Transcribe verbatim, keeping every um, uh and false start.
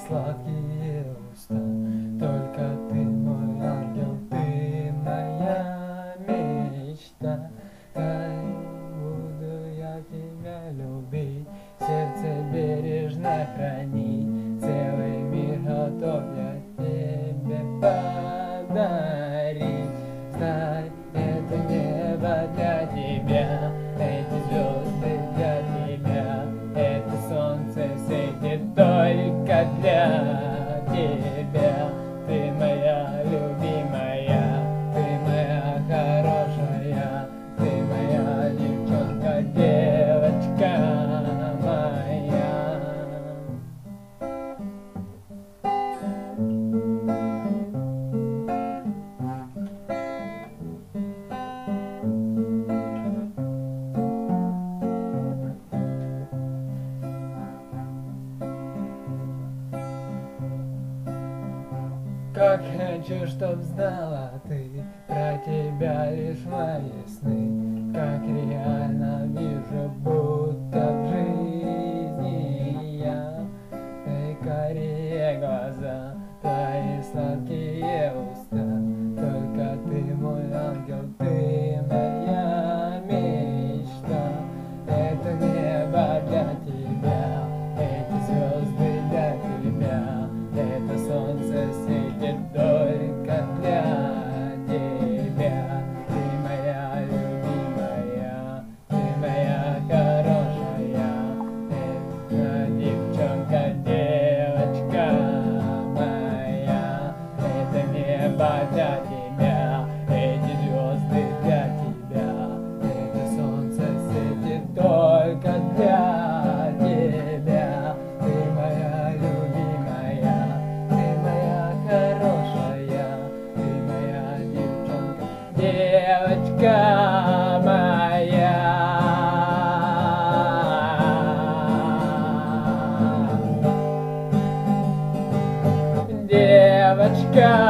сладкие уста. Только ты мой ангел, ты моя мечта. Так буду я тебя любить, сердце бережно хранить. Целый мир готов я тебе подарить. Знай, это небо для тебя, эти звезды для тебя, это солнце светит только для тебя. Ты моя любимая, ты моя хорошая, ты моя девчонка, девочка моя. Как хочу, чтоб знала ты про тебя лишь мои сны, как реально вижу, будто в жизни я. Твои карие глаза, твои сладкие уста, только ты мой ангел, ты моя мечта. Это небо для тебя, эти звезды для тебя, это солнце светит только для тебя. Ты моя любимая, ты моя хорошая, это девчонка, девочка моя. Это небо для тебя, эти звезды для тебя, это солнце светит только для тебя. Ты моя любимая, ты моя хорошая, ты моя девчонка, девочка моя. Девочка